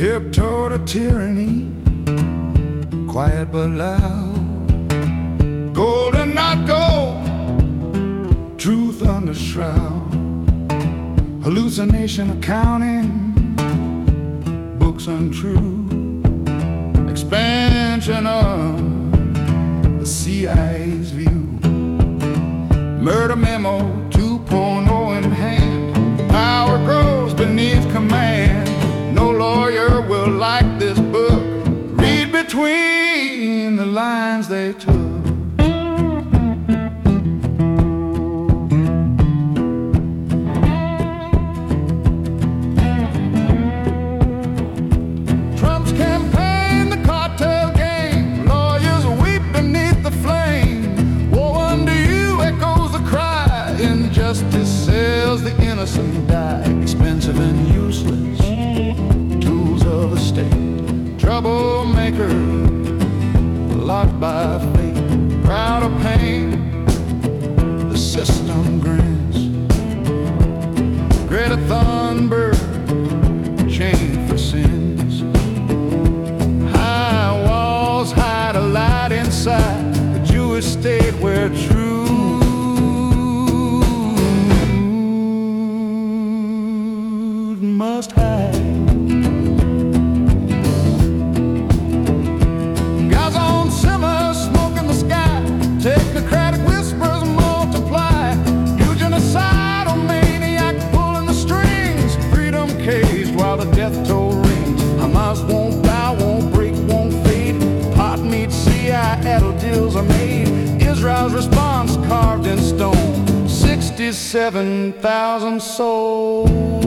tiptoe to tyranny, quiet but loud. Gold and not gold, truth under shroud. Hallucination accounting, books untrue. Expansion of the CIA's view. Murder memo 2.0 in hand. Power grows beneath command. No lawyer will like this book. Read between the lines they took. Trump's campaign, the cartel game. Lawyers weep beneath the flame. Woe unto you echoes the cry. Injustice says the innocent die. Expensive and useless tools of the state. Troublemaker locked by fate. Proud of pain, the system grins. Greta Thunberg, chained for sins. High walls hide a light inside the Jewish state where truth must hide. Guys on simmer, smoke in the sky. Technocratic whispers multiply. Eugenicidal maniac pulling the strings. Freedom caged while the death toll rings. Hamas won't bow, won't break, won't fade. Pot meat, CIA deals are made. Israel's response carved in stone. 67,000 souls.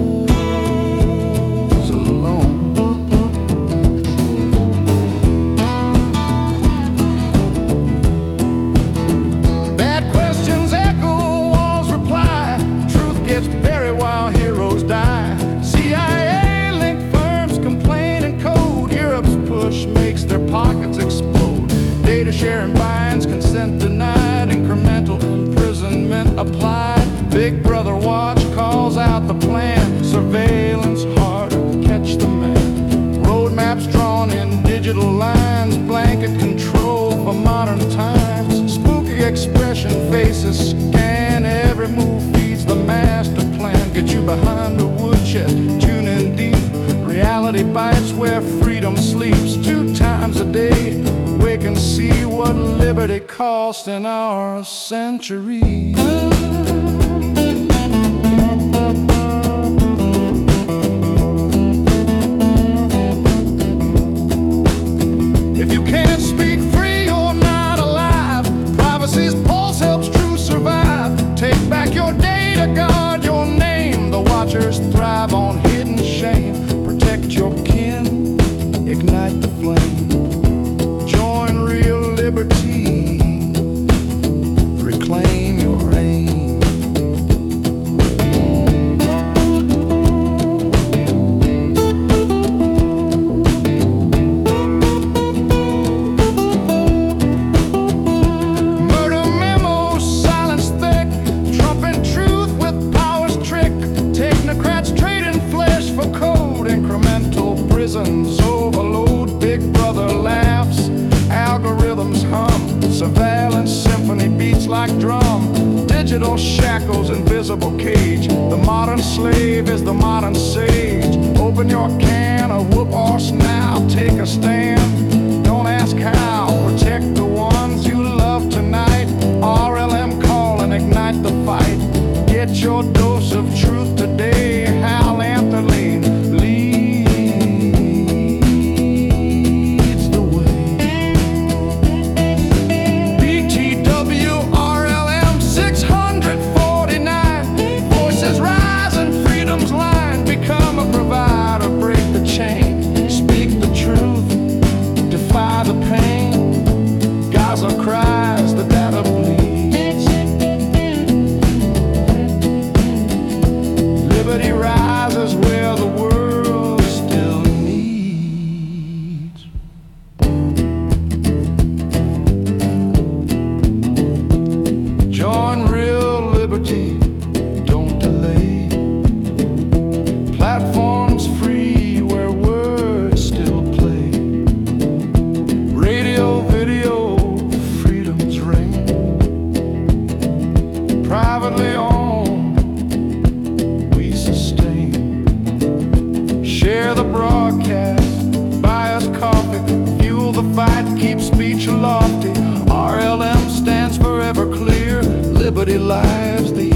Makes their pockets explode. Data sharing binds, consent denied. Incremental imprisonment applied. Big brother watch calls out the plan. Surveillance hard to catch the man. Roadmaps drawn in digital lines. Blanket control for modern times. Spooky expression faces scan. Every move feeds the master plan. Get you behind the woodshed, tune in deep. Reality bites where freedom sleeps. 2 times a day, wake and see what liberty cost in our century. If you can't speak free, you're not alive. Privacy's pulse helps truth survive. Take back your data, guard your name. The watchers thrive on hidden shame. Protect your kin, ignite the flame. Join real liberty, reclaim your aim. Murder memo, silence thick. Trump and truth with power's trick. Technocrats trading flesh for code. Incremental prisons overload. Big brother laughs, algorithms hum. Surveillance symphony beats like drum. Digital shackles, invisible cage. The modern slave is the modern sage. Open your can of whoop horse now. Take a stand, don't ask how. Protect the ones you love tonight. RLM call and ignite the fight. Get your dose of truth today. Hal Anthony leads the way. BTW RLM 649. Voices rise and freedom's line. Become a provider, break the chain. Speak the truth, broadcast. Buy us coffee, fuel the fight, keep speech lofty. RLM stands for Everclear, liberty lives the